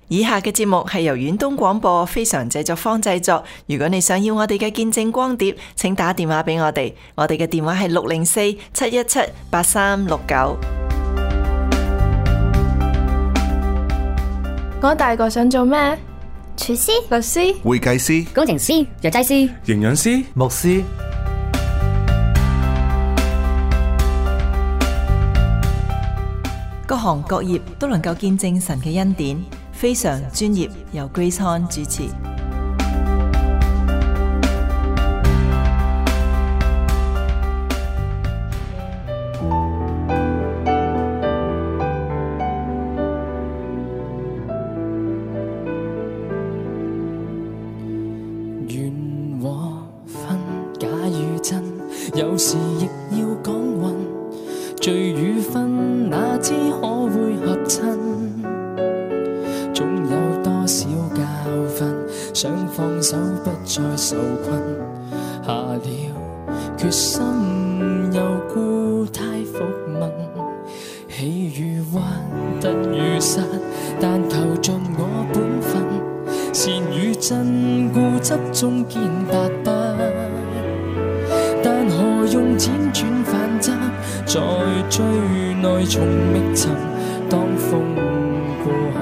以下嘅節目係由遠東廣播非常製作坊製作。如果你想要我哋嘅見證光碟，請打電話俾我哋。我哋嘅電話係604-717-8369。 我大個想做咩？ 廚師、 律師、 會計師、 工程師、藥劑師、 營養師、 牧師。 各行各業都能夠見證神嘅恩典，非常專業，由 Grace Han 主持。 緣和分，假與真，有時亦要講運。聚與分，哪知可會合襯？總有多少教訓，想放手不再受困。下了決心，又故態復萌。喜與憂，得與失，但求盡我本分。善與真，固執中見白筆，但何用輾轉反側，在最內從覓尋，當風過後，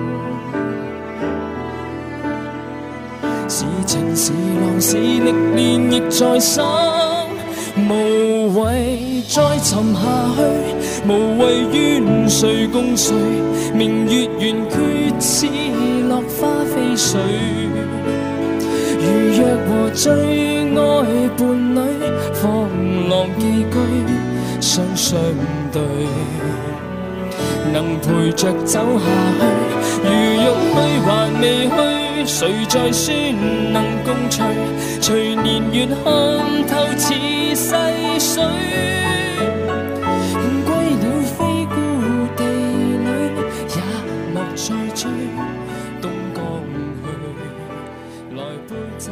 是情是浪是歷練亦在心，無謂再沉下去，無謂怨誰共誰，明月圓缺似落花飛水，如若和最愛伴侶，放浪寄居相對，能陪着走下去，如欲去還未去，誰在說能共隨，隨年月看透似細水，歸了非故地裏，也莫再追，東江去，來杯酒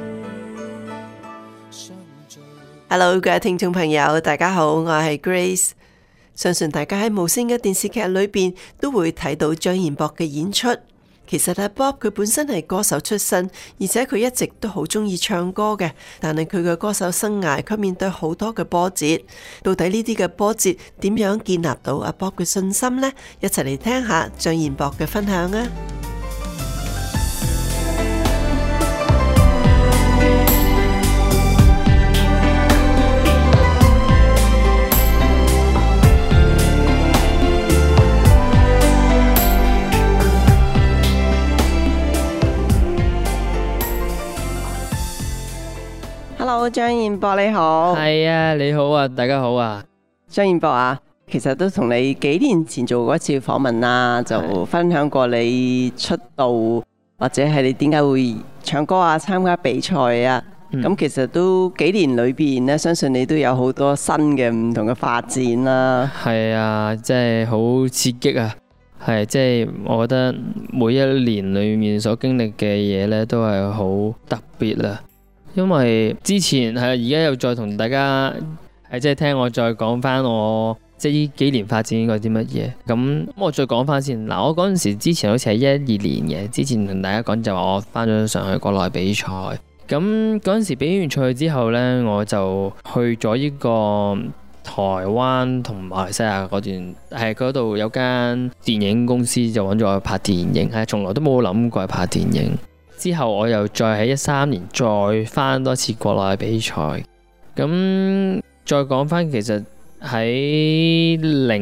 相聚。 Hello， 各位聽眾朋友，大家好，我係 Grace。相信大家喺無線嘅電視劇裏邊都會睇到張彥博嘅演出。其實阿 Bob 佢本身係歌手出身，而且佢一直都好中意唱歌嘅。但係佢嘅歌手生涯，佢面對好多嘅波折。到底呢啲嘅波折點樣建立到阿 Bob 嘅信心呢？一齊嚟聽下張彥博嘅分享啊！Hello， 張彥博你好。 係啊，你好啊，大家好啊。 張彥博啊，其實都同你幾年前做過一次訪問啦，就分享過你出道或者係你點解會唱歌啊、參加比賽啊。咁其實都幾年裏邊咧，相信你都有好多新嘅唔同嘅發展啦。 係啊，即係好刺激啊！係即係我覺得每一年裏面所經歷嘅嘢咧，都係好特別啦。因為之前係而家又再同大家係即係聽我再講翻我即係呢幾年發展過啲乜嘢。咁我再講翻先嗱，我嗰陣時之前好似係12年嘅，之前同大家講就話我翻咗上去國內比賽。咁嗰陣時比完賽之後呢，我就去咗呢個台灣同馬來西亞嗰段，係嗰度有間電影公司就揾咗我拍電影，係從來都冇諗過拍電影。之後我又再喺13年再翻多次國內比賽。咁再講翻，其實喺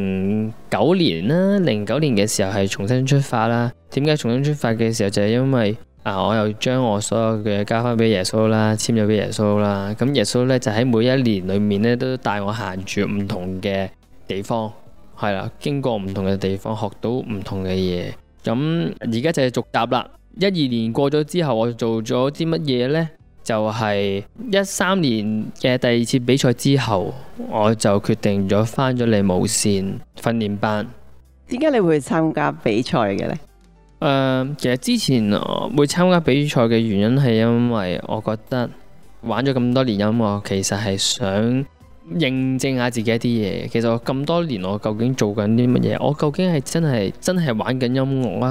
09年啦，09年嘅時候係重新出發啦。點解重新出發嘅時候就係因為我又將我所有嘅交翻俾耶穌啦，簽咗俾耶穌啦。咁耶穌咧就喺每一年裏面咧都帶我行住唔同嘅地方，係啦，經過唔同嘅地方，學到唔同嘅嘢。咁而家就係續答啦。12年過咗之後，我做咗啲乜嘢呢？就係13年嘅第2次比賽之後，我就決定咗翻咗嚟無線訓練班。 點解你會參加比賽嘅呢？ 其實之前會參加比賽嘅原因係因為我覺得玩咗咁多年音樂，其實係想認證下自己一啲嘢。其實我咁多年我究竟做緊啲乜嘢？我究竟係真係玩緊音樂啊？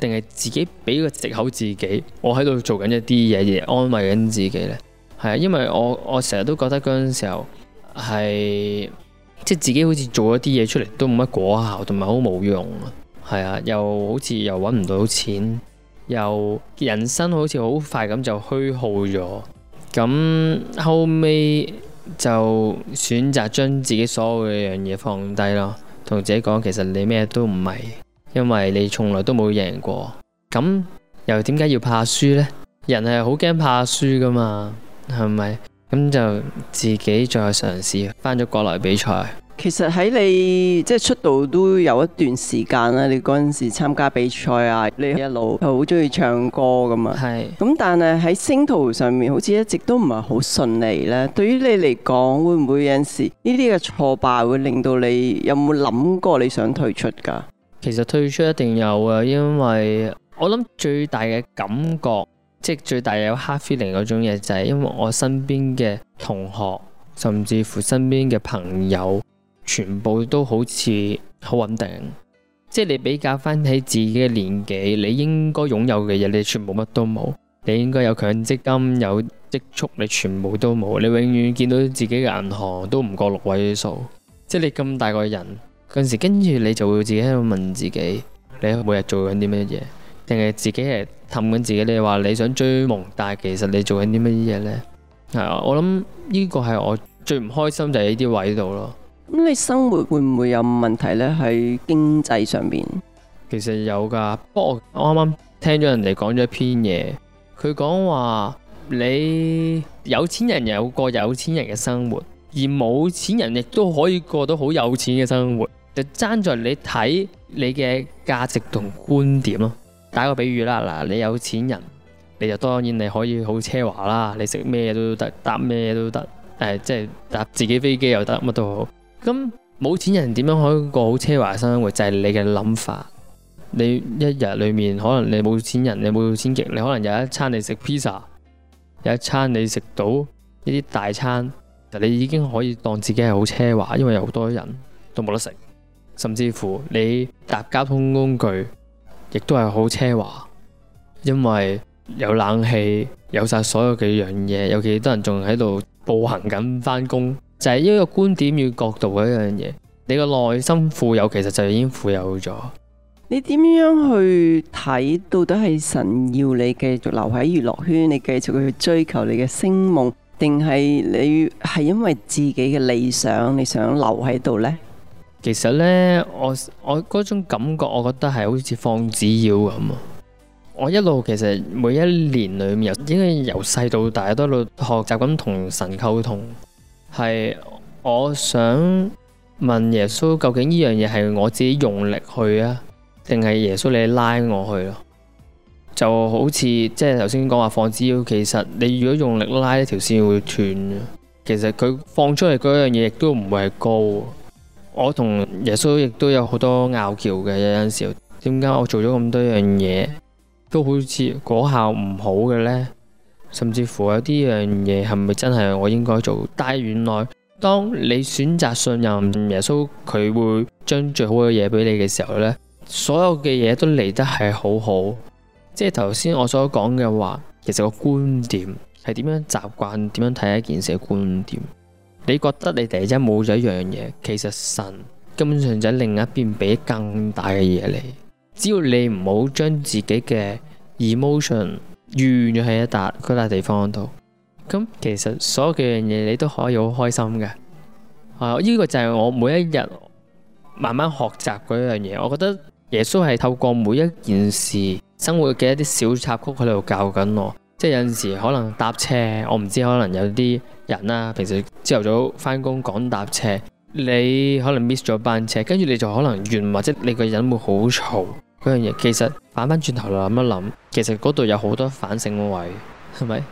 定係自己俾個藉口自己，我喺度做緊一啲嘢而安慰緊自己呢？係啊，因為我成日都覺得嗰陣時候係即係自己好似做一啲嘢出嚟都冇乜果效，同埋好冇用啊。係啊，又好似又揾唔到錢，又人生好似好快咁就虛耗咗。咁後尾就選擇將自己所有嘅樣嘢放低咯，同自己講其實你咩都唔係，因為你從來都冇贏過。咁又點解要怕輸呢？人係好驚怕輸噶嘛，係咪？咁就自己再嘗試返咗國內比賽。 其實喺你即係出道都有一段時間啦，你嗰陣時參加比賽啊，你一路係好中意唱歌噶嘛。 係。 咁但係喺星途上面好似一直都唔係好順利咧。對於你嚟講，會唔會有陣時呢啲嘅挫敗會令到你有冇諗過你想退出㗎？ 其實退出一定有啊，因為我諗最大嘅感覺，即係最大有 hard feeling 嗰種嘢，就係因為我身邊嘅同學，甚至乎身邊嘅朋友，全部都好似好穩定。即係你比較翻起自己嘅年紀，你應該擁有嘅嘢，你全部乜都冇。你應該有強積金，有積蓄，你全部都冇。你永遠見到自己嘅銀行都唔過6位數。即係你咁大個人嗰陣時，跟住你就會自己喺度問自己，你每日做緊啲乜嘢？定係自己係氹緊自己？你話你想追夢，但係其實你做緊啲乜嘢呢？係啊，我諗呢個係我最唔開心就係呢啲位度咯。 咁你生活會唔會有問題呢？喺經濟上面？ 其實有㗎，不過我啱啱聽咗人哋講咗一篇嘢，佢講話你有錢人有過有錢人嘅生活，而冇錢人亦都可以過到好有錢嘅生活，就爭在你睇你嘅價值同觀點咯。打個比喻啦，嗱，你有錢人，你就當然你可以好奢華啦，你食咩都得，搭咩都得，即係搭自己飛機又得，乜都好。咁冇錢人點樣可以過好奢華嘅生活？就係你嘅諗法。你一日裏面可能你冇錢人，你冇錢極，你可能有一餐你食 pizza， 有一餐你食到呢啲大餐，你已經可以當自己係好奢華，因為有好多人都冇得食。甚至乎你搭交通工具，亦都係好奢華，因為有冷氣，有晒所有嘅樣嘢，有幾多人仲喺度步行緊返工。就係一個觀點與角度嘅一樣嘢，你個內心富有，其實就已經富有咗。 你點樣去睇？到底係神要你繼續留喺娛樂圈，你繼續去追求你嘅星夢，定係你係因為自己嘅理想，你想留喺度呢？ 其實呢，我嗰種感覺，我覺得係好似放紙鷂咁啊！我一路其實每一年裏面，應該由細到大都喺度學習咁同神溝通。係我想問耶穌，究竟呢樣嘢係我自己用力去啊，定係耶穌你拉我去咯？就好似即係頭先講話放紙鷂，其實你如果用力拉，呢條線會斷嘅。其實佢放出嚟嗰樣嘢亦都唔會係高。我同耶穌亦都有好多拗撬嘅，有陣時點解我做咗咁多樣嘢都好似果效唔好嘅呢？甚至乎有啲樣嘢係咪真係我應該做？但係原來當你選擇信任耶穌，佢會將最好嘅嘢俾你嘅時候呢，所有嘅嘢都嚟得係好好。即係頭先我所講嘅話，其實個觀點係點樣習慣，點樣睇一件事嘅觀點。你覺得你突然間冇咗一樣嘢，其實神根本上就喺另一邊俾更大嘅嘢你。只要你唔好將自己嘅 emotion 怨咗喺嗰笪地方度，咁其實所有嘅樣嘢你都可以好開心嘅。呢個就係我每一日慢慢學習嗰樣嘢。我覺得耶穌係透過每一件事生活嘅一啲小插曲喺度教緊我。即係有陣時可能搭車，我唔知可能有啲人啦，平時朝頭早返工趕搭車，你可能 miss 咗班車，跟住你就可能怨，或者你個人會好嘈嗰樣嘢。其實反翻轉頭嚟諗一諗，其實嗰度有好多反省嘅位，係咪？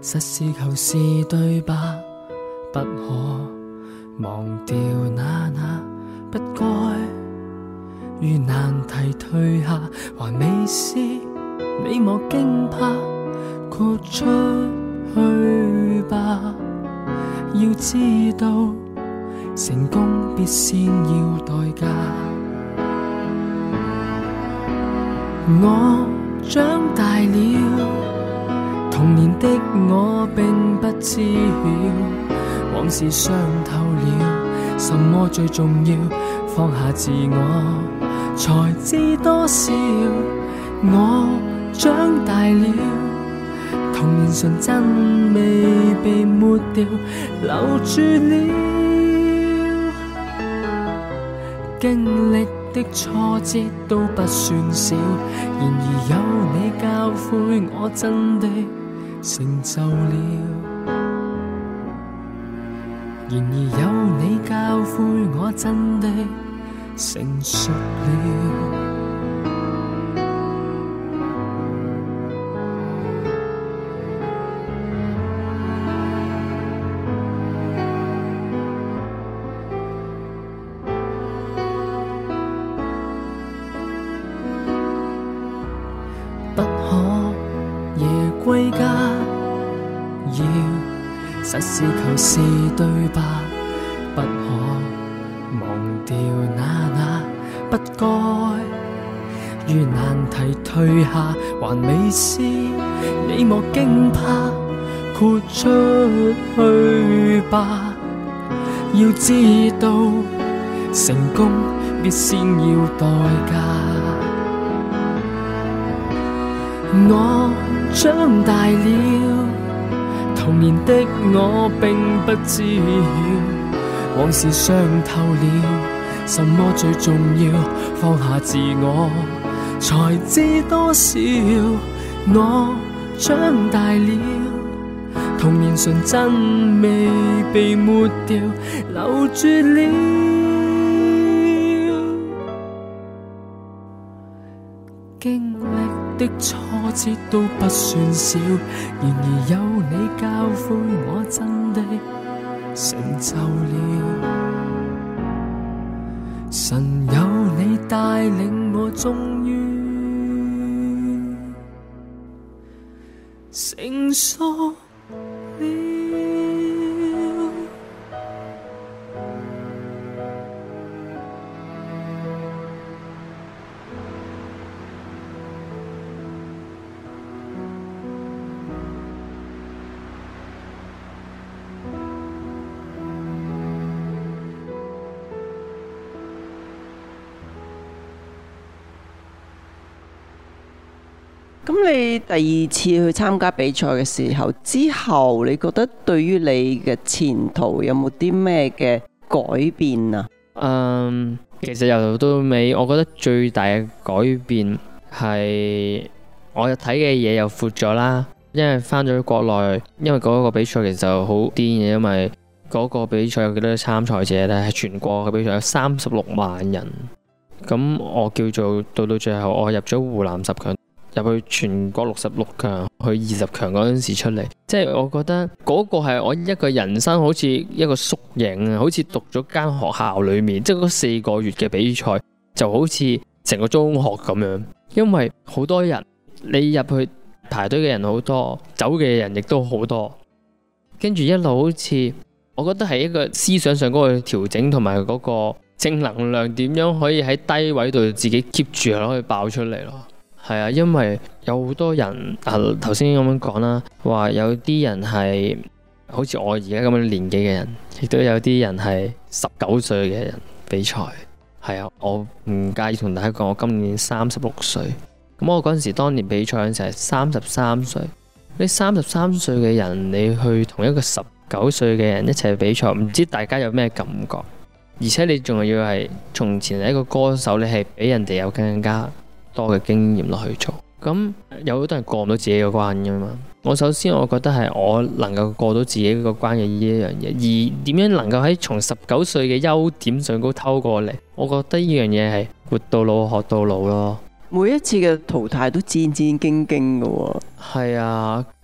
實事求是對吧？不可忘掉那不該，遇難題退下還未試，你莫驚怕，豁出去吧。要知道成功必先要代價。我長大了，童年的我並不知曉，往事傷透了，什麼最重要？放下自我，才知多少。我長大了，童年純真未被抹掉，留住了。經歷的挫折都不算少，然而有你教誨我真的成就了。然而有你教誨我真的成熟了。不可夜歸家，要實事求是對吧？不可忘掉那不該，遇難題退下還未試，你莫驚怕，豁出去吧。要知道成功必先要代價。我長大了，童年的我並不知曉，往事傷透了，什麼最重要？放下自我，才知多少。我長大了，童年純真未被抹掉，留住了。經歷的挫折都不算少，然而有你教誨我真的成就了。神有你帶領我，終於成熟了。 咁你第二次去參加比賽嘅時候，之後你覺得對於你嘅前途有冇啲咩嘅改變啊？ 其實由頭到尾，我覺得最大嘅改變係我睇嘅嘢又闊咗啦。因為翻咗國內，因為嗰個比賽其實就好癲嘅，因為嗰個比賽有幾多參賽者呢？係全國嘅比賽有36萬人。咁我叫做到最後，我入咗湖南10強。入去全國66強，去20強嗰陣時出嚟，即係我覺得嗰個係我一個人生好似一個縮影啊，好似讀咗間學校裏面，即係嗰4個月嘅比賽就好似成個中學咁樣，因為好多人，你入去排隊嘅人好多，走嘅人亦都好多，跟住一路好似我覺得係一個思想上嗰個調整同埋嗰個正能量點樣可以喺低位度自己 keep 住可以爆出嚟咯。係啊，因為有好多人頭先咁樣講啦，話有啲人係好似我而家咁樣年紀嘅人，亦都有啲人係19歲嘅人比賽。係啊，我唔介意同大家講，我今年36歲。咁我嗰陣時當年比賽嗰陣時係33歲。呢33歲嘅人，你去同一個19歲嘅人一齊比賽，唔知大家有咩感覺？而且你仲要係從前係一個歌手，你係比人哋有更加多嘅經驗落去做，咁有好多人過唔到自己嘅關㗎嘛。我首先我覺得係我能夠過到自己個關嘅呢一樣嘢，而點樣能夠喺從19歲嘅優點上高偷過嚟，我覺得呢樣嘢係活到老學到老咯。 每一次嘅淘汰都戰戰兢兢嘅喎。 係啊，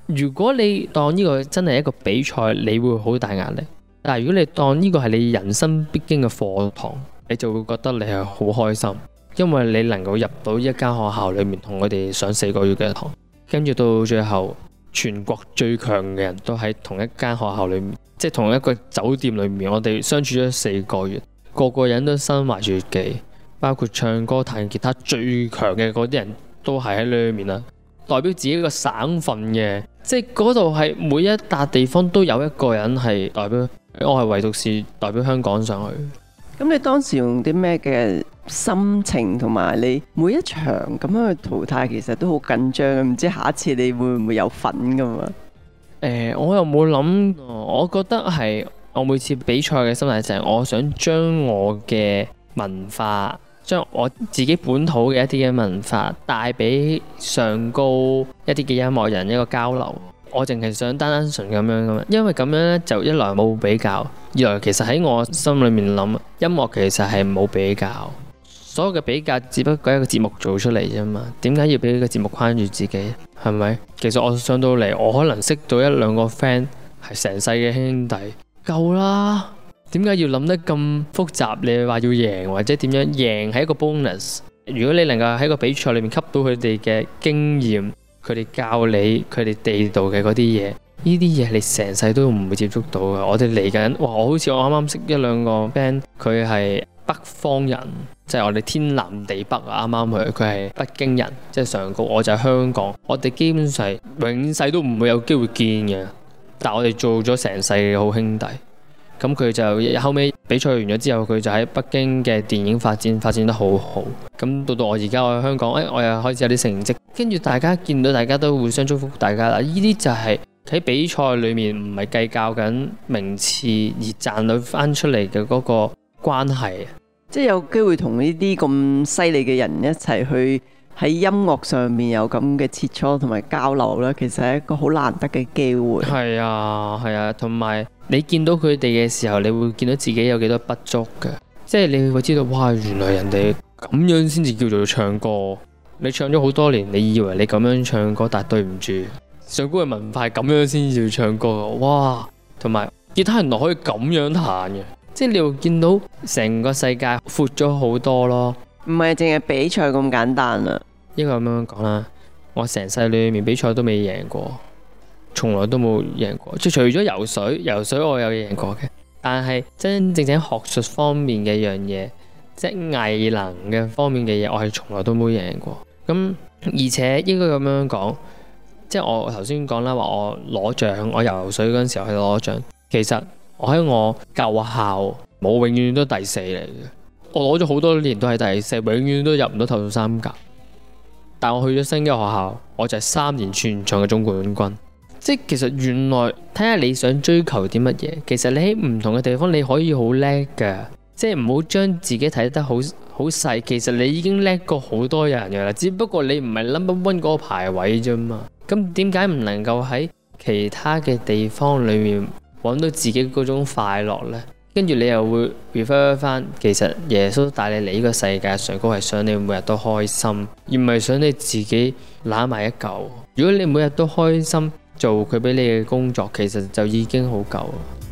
如果你當呢個真係一個比賽，你會好大壓力。但係如果你當呢個係你人生必經嘅課堂，你就會覺得你係好開心，因為你能夠入到一間學校裏面同佢哋上4個月嘅堂，跟住到最後全國最強嘅人都喺同一間學校裏面，即係同一個酒店裏面，我哋相處咗4個月，個個人都身懷絕技，包括唱歌彈吉他最強嘅嗰啲人都係喺裏面啦，代表自己一個省份嘅，即係嗰度係每一笪地方都有一個人係代表，我係唯獨是代表香港上去。 咁你當時用啲咩嘅心情同埋你每一場咁樣去淘汰，其實都好緊張，唔知下一次你會唔會有份噶嘛？ 我又冇諗，我覺得係我每次比賽嘅心態就係我想將我嘅文化，將我自己本土嘅一啲嘅文化帶俾上高一啲嘅音樂人一個交流。我淨係想單單純咁樣噶嘛，因為咁樣呢，就一來冇比較，二來其實喺我心裏面諗，音樂其實係冇比較，所有嘅比較只不過係一個節目做出嚟啫嘛。點解要俾呢個節目框住自己？係咪？其實我上到嚟，我可能識到1-2個 friend 係成世嘅兄弟，夠啦。點解要諗得咁複雜？你話要贏或者點樣贏係一個 bonus。如果你能夠喺個比賽裏面吸到佢哋嘅經驗，佢哋教你佢哋地道嘅嗰啲嘢，呢啲嘢你成世都唔會接觸到嘅。我哋嚟緊，哇！好似我啱啱識1-2個 band，佢係北方人，即係我哋天南地北啊！啱啱佢係北京人，即係上高，我就係香港。我哋基本上永世都唔會有機會見嘅，但係我哋做咗成世嘅好兄弟。咁佢就後尾比賽完咗之後，佢就喺北京嘅電影發展得好好。咁到我而家我喺香港，我又開始有啲成績，跟住大家見到大家都互相祝福大家啦。呢啲就係喺比賽裏面唔係計較緊名次而賺到翻出嚟嘅嗰個關係， 即係有機會同呢啲咁犀利嘅人一齊去喺音樂上面有咁嘅切磋同埋交流啦，其實係一個好難得嘅機會。 係啊，同埋你見到佢哋嘅時候，你會見到自己有幾多不足嘅，即係你會知道，哇！原來人哋咁樣先至叫做唱歌。你唱咗好多年，你以為你咁樣唱歌，但係對唔住，上高嘅文化係咁樣先至叫唱歌。哇！同埋吉他原來可以咁樣彈嘅，即係你會見到成個世界闊咗好多咯。 唔係淨係比賽咁簡單啦。 呢個咁樣講啦，我成世裏面比賽都未贏過，從來都冇贏過。即係除咗游水我有贏過嘅，但係真正學術方面嘅樣嘢，即係藝能嘅方面嘅嘢，我係從來都冇贏過。咁而且應該咁樣講，即係我頭先講啦，話我攞獎，我游水嗰陣時候去攞獎。其實我喺我舊校冇永遠都第4嚟嘅。我攞咗好多年都係第4，永遠都入唔到頭3甲。但我去咗新嘅學校，我就係3年全場嘅總冠軍。即係其實原來睇下你想追求啲乜嘢，其實你喺唔同嘅地方你可以好叻㗎。即係唔好將自己睇得好細，其實你已經叻過好多人㗎啦。只不過你唔係 number one 嗰個排位啫嘛。咁點解唔能夠喺其他嘅地方裏面揾到自己嗰種快樂呢？跟住你又會 refer 翻，其實耶穌帶你嚟呢個世界上高係想你每日都開心，而唔係想你自己攬埋一嚿。如果你每日都開心做佢俾你嘅工作，其實就已經好夠。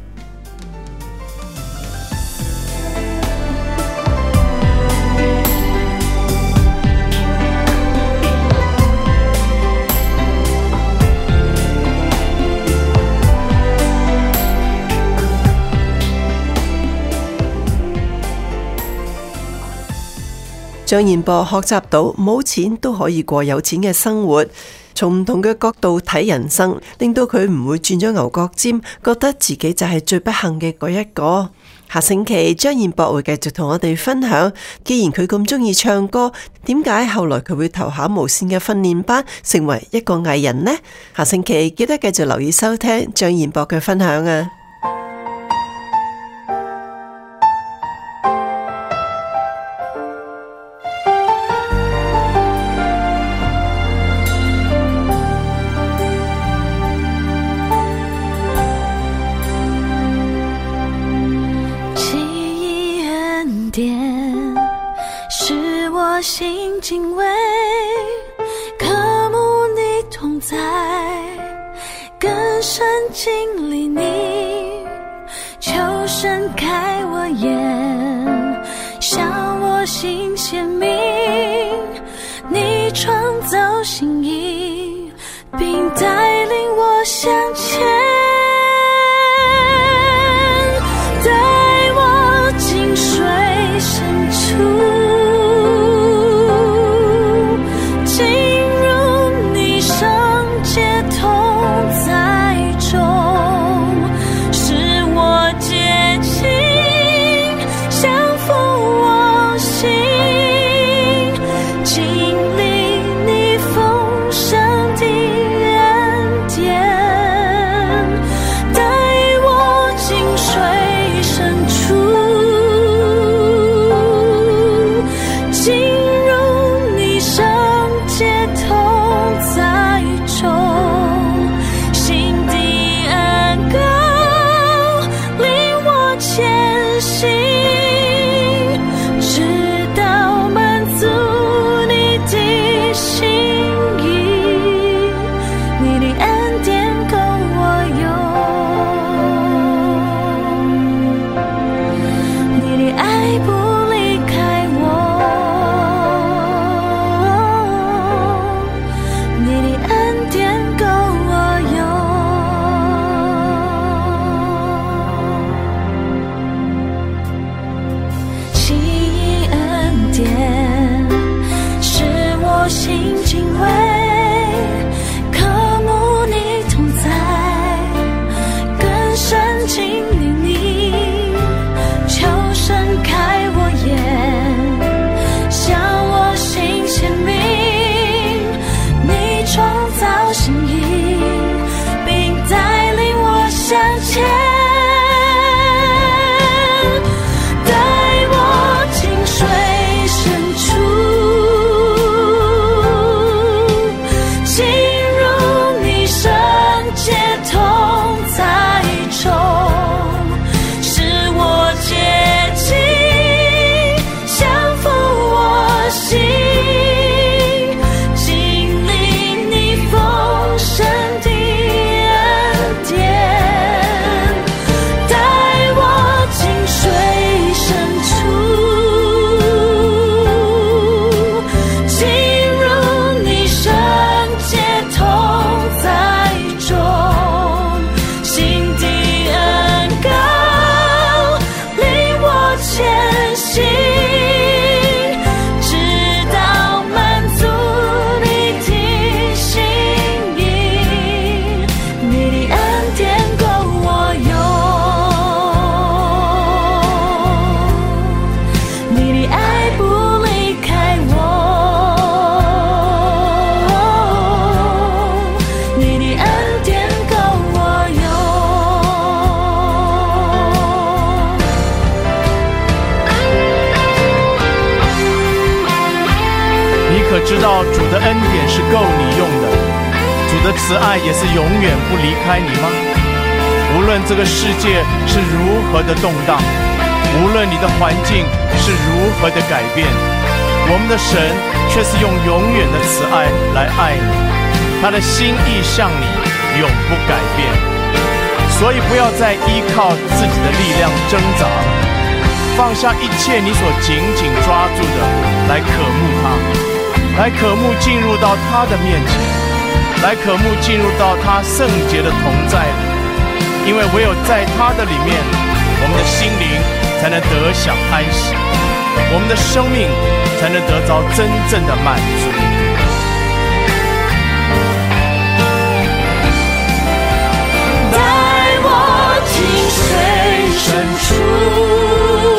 張彥博學習到冇錢都可以過有錢嘅生活，從唔同嘅角度睇人生，令到佢唔會轉咗牛角尖，覺得自己就係最不幸嘅嗰一個。下星期張彥博會繼續同我哋分享，既然佢咁中意唱歌，點解後來佢會投考無線嘅訓練班，成為一個藝人呢？下星期記得繼續留意收聽張彥博嘅分享啊！ 心敬畏，渴慕你同在， 深经历你，求神开我眼，向我心显明，你创造心意，并带领我向前，带我进水深处， 知道主的恩典是够你用的，主的慈爱也是永远不离开你吗？无论这个世界是如何的动荡，无论你的环境是如何的改变，我们的神却是用永远的慈爱来爱你，他的心意向你永不改变。所以不要再依靠自己的力量挣扎了，放下一切你所紧紧抓住的，来渴慕他，来渴慕进入到他的面前，来渴慕进入到他圣洁的同在里，因为唯有在他的里面，我们的心灵才能得享安息，我们的生命才能得着真正的满足。 带我进水深处，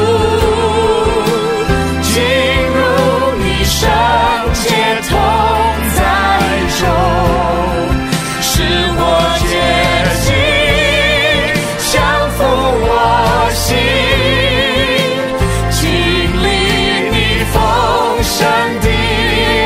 圣洁同在中，使我洁净，降服我心，经历你丰盛的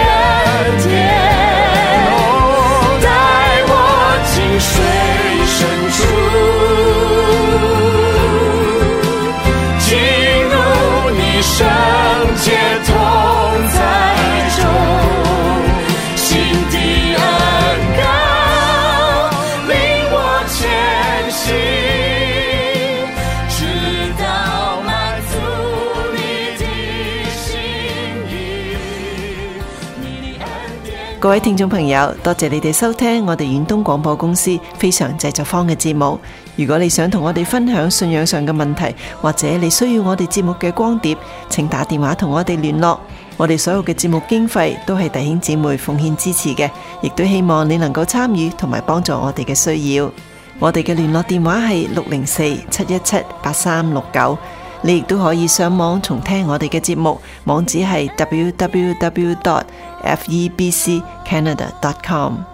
各位聽眾朋友，多謝你哋收聽我哋遠東廣播公司非常製作坊嘅節目。如果你想同我哋分享信仰上嘅問題，或者你需要我哋節目嘅光碟，請打電話同我哋聯絡。我哋所有嘅節目經費都係弟兄姊妹奉獻支持嘅，亦都希望你能夠參與同埋幫助我哋嘅需要。我哋嘅聯絡電話係604-717-8369。你亦都可以上網重聽我哋嘅節目，網址係www.febccanada.com。